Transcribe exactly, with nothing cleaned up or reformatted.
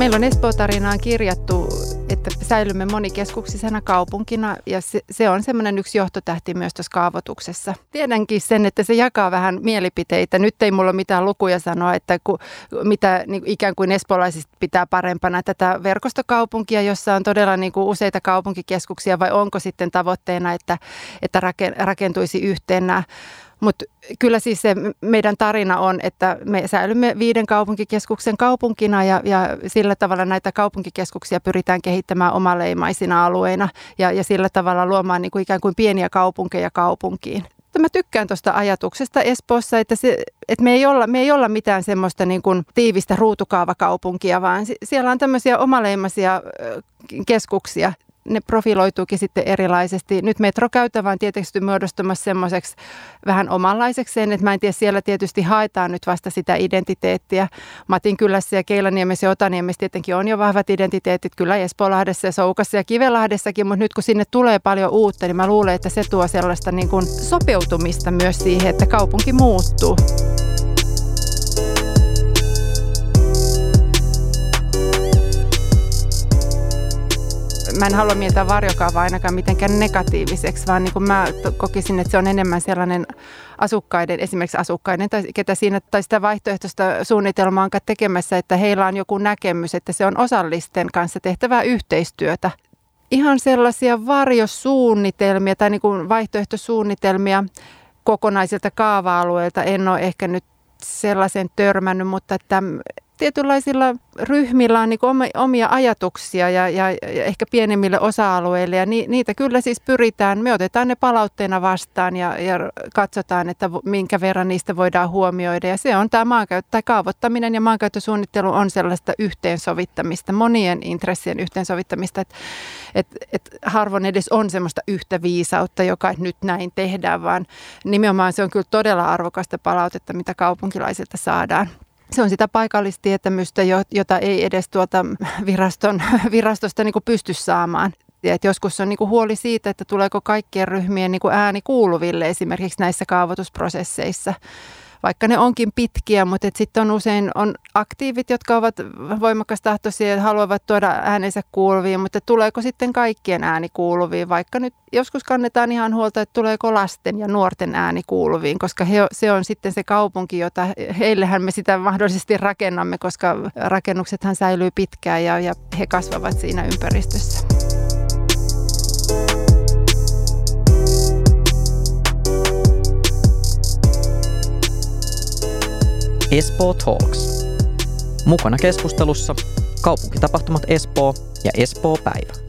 Meillä on Espoo-tarinaan kirjattu, että säilymme monikeskuksisena kaupunkina ja se, se on semmoinen yksi johtotähti myös tuossa kaavoituksessa. Tiedänkin sen, että se jakaa vähän mielipiteitä. Nyt ei mulla ole mitään lukuja sanoa, että ku, mitä niin ikään kuin espoolaisista pitää parempana tätä verkostokaupunkia, jossa on todella niin kuin useita kaupunkikeskuksia, vai onko sitten tavoitteena, että, että rakentuisi yhteen nämä. Mutta kyllä siis se meidän tarina on, että me säilymme viiden kaupunkikeskuksen kaupunkina ja, ja sillä tavalla näitä kaupunkikeskuksia pyritään kehittämään omaleimaisina alueina ja, ja sillä tavalla luomaan niin kuin ikään kuin pieniä kaupunkeja kaupunkiin. Mä tykkään tuosta ajatuksesta Espoossa, että, se, että me, ei olla, me ei olla mitään semmoista niin kuin tiivistä ruutukaavakaupunkia, vaan siellä on tämmöisiä omaleimaisia keskuksia. Ne profiloituukin sitten erilaisesti. Nyt metrokäytävä on tietysti muodostumassa semmoiseksi vähän omanlaisekseen, että mä en tiedä, siellä tietysti haetaan nyt vasta sitä identiteettiä. Matinkylässä ja Keilaniemessä ja Otaniemessä tietenkin on jo vahvat identiteetit, kyllä Espoolahdessa ja Soukassa ja Kivelahdessakin, mutta nyt kun sinne tulee paljon uutta, niin mä luulen, että se tuo sellaista niin kuin sopeutumista myös siihen, että kaupunki muuttuu. Mä en halua mieltää varjokaavaa ainakaan mitenkään negatiiviseksi, vaan niin kuin mä kokisin, että se on enemmän sellainen asukkaiden, esimerkiksi asukkaiden, tai ketä siinä, tai sitä vaihtoehtoista suunnitelmaa onkaan tekemässä, että heillä on joku näkemys, että se on osallisten kanssa tehtävää yhteistyötä. Ihan sellaisia varjosuunnitelmia tai niin kuin vaihtoehtosuunnitelmia kokonaisilta kaava-alueilta en ole ehkä nyt sellaisen törmännyt, mutta että tietynlaisilla ryhmillä on niin kuin omia ajatuksia ja, ja, ja ehkä pienemmille osa-alueille ja ni, niitä kyllä siis pyritään, me otetaan ne palautteena vastaan ja, ja katsotaan, että minkä verran niistä voidaan huomioida ja se on tämä maankäyttö, tai kaavoittaminen ja maankäyttösuunnittelu on sellaista yhteensovittamista, monien intressien yhteensovittamista, että et, et harvoin edes on semmoista yhtä viisautta, joka nyt näin tehdään, vaan nimenomaan se on kyllä todella arvokasta palautetta, mitä kaupunkilaisilta saadaan. Se on sitä paikallistietämystä, jota ei edes tuolta viraston, virastosta niin kuin pysty saamaan. Et joskus on niin kuin huoli siitä, että tuleeko kaikkien ryhmien niin kuin ääni kuuluville esimerkiksi näissä kaavoitusprosesseissa. Vaikka ne onkin pitkiä, mutta sitten on usein on aktiivit, jotka ovat voimakastahtoisia ja haluavat tuoda äänensä kuuluviin, mutta tuleeko sitten kaikkien ääni kuuluviin, vaikka nyt joskus kannetaan ihan huolta, että tuleeko lasten ja nuorten ääni kuuluviin, koska he, se on sitten se kaupunki, jota heillehän me sitä mahdollisesti rakennamme, koska rakennuksethan säilyy pitkään ja, ja he kasvavat siinä ympäristössä. Espoo Talks. Mukana keskustelussa kaupunkitapahtumat Espoo ja Espoo Päivä.